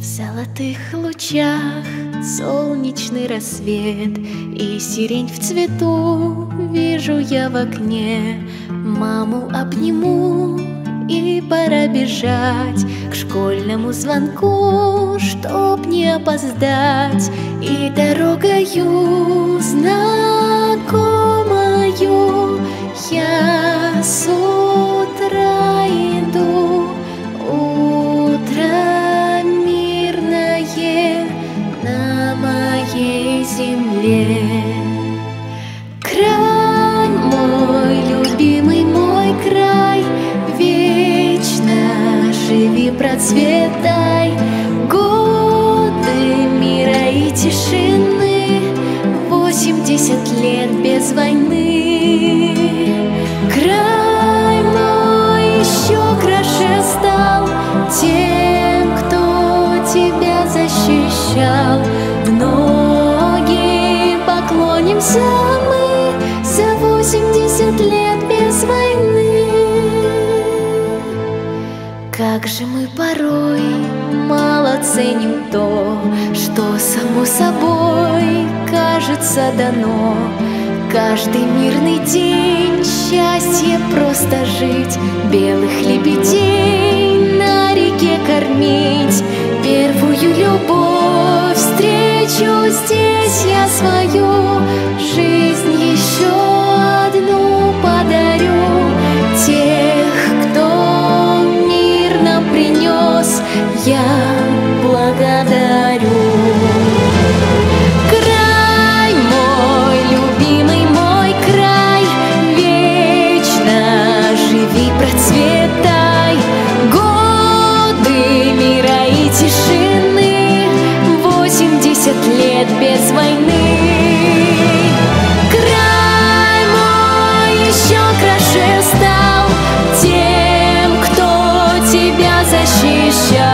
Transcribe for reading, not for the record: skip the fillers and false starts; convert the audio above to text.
В золотых лучах солнечный рассвет, и сирень в цвету вижу я в окне. Маму обниму, и пора бежать к школьному звонку, чтоб не опоздать. И дорогою знакомою я с утра иду. Утро мирное на моей земле. Край мой, любимый мой край, вечно живи, процветай. Годы мира и тишины, 80 лет без войны. Край мой еще краше стал тем, кто тебя защищал. В ноги поклонимся мы за 80 лет без войны. Как же мы порой мало ценим то, что само собой кажется дано. Каждый мирный день счастье просто жить, белых лебедей на реке кормить. Первую любовь встречу здесь я свою, жизнь еще одну подарю. Тех, кто мир нам принес, я благодарю. Край мой, любимый мой край, вечно живи, процветай. Годы мира и тишины, 80 лет без войны. Край мой еще краше стал тем, кто тебя защищал.